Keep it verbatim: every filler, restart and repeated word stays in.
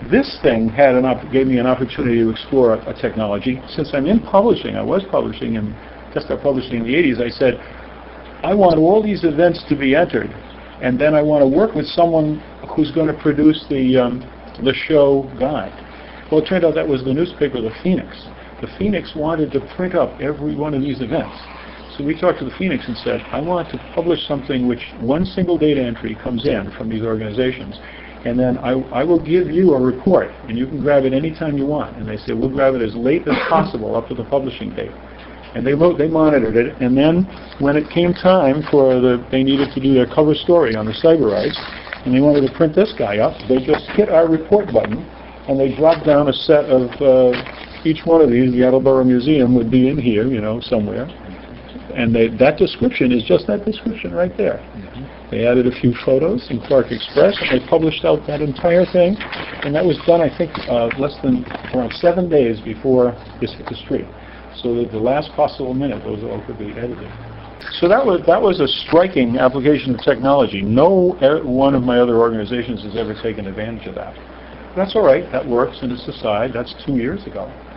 This thing had an op gave me an opportunity to explore a, a technology. Since I'm in publishing, I was publishing and just got publishing in the eighties, I said, I want all these events to be entered, and then I want to work with someone who's going to produce the, um, the show guide. Well, it turned out that was the newspaper, The Phoenix. The Phoenix wanted to print up every one of these events. So we talked to the Phoenix and said, I want to publish something which one single data entry comes in from these organizations, and then I, I will give you a report, and you can grab it anytime you want. And they said, we'll grab it as late as possible up to the publishing date. And they, they monitored it, and then when it came time for the, they needed to do their cover story on the Cyberites, and they wanted to print this guy up, they just hit our report button, and they dropped down a set of uh, each one of these. The Attleboro Museum would be in here, you know, somewhere. And they, that description is just that description right there. Mm-hmm. They added a few photos in Clark Express, and they published out that entire thing. And that was done, I think, uh, less than around seven days before this hit the street. So that the last possible minute, those all could be edited. So that was that was a striking application of technology. No one of my other organizations has ever taken advantage of that. That's all right. That works, and it's aside. That's two years ago.